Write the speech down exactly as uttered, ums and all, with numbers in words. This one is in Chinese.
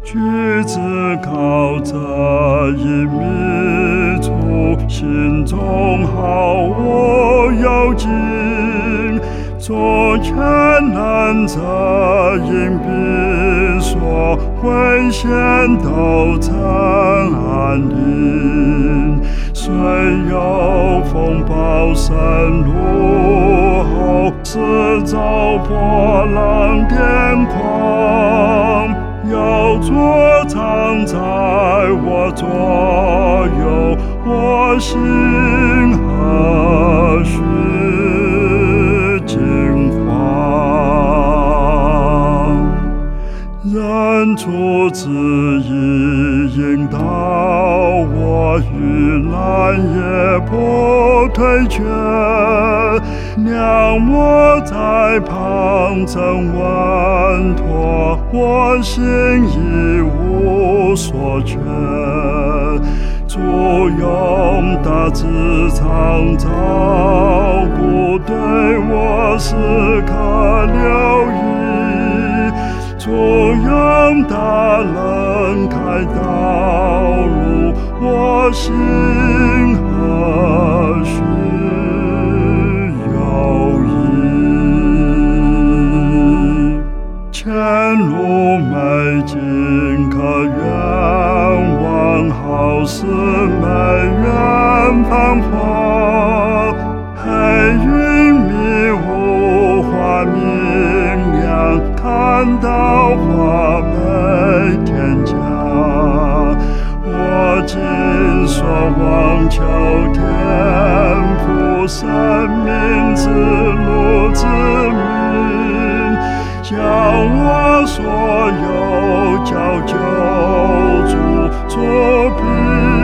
举子靠着一米处，心中好我要紧。昨天难遮隐蔽所，危险都曾安宁。虽有风暴盛怒后，四周波浪癫狂，有主常在我左右，我心何须惊慌？人主旨意引导我，遇难也不退却，让我在旁征稳妥，我心已无所缺。主用大智常照顾，对我时刻留意。主用大能开道路，我心何须忧疑？前路美景可远望，好似美远繁华。黑云迷雾化明亮，看到华美天家。我今所望求天父生命之路之名，将我所有交救主作笔。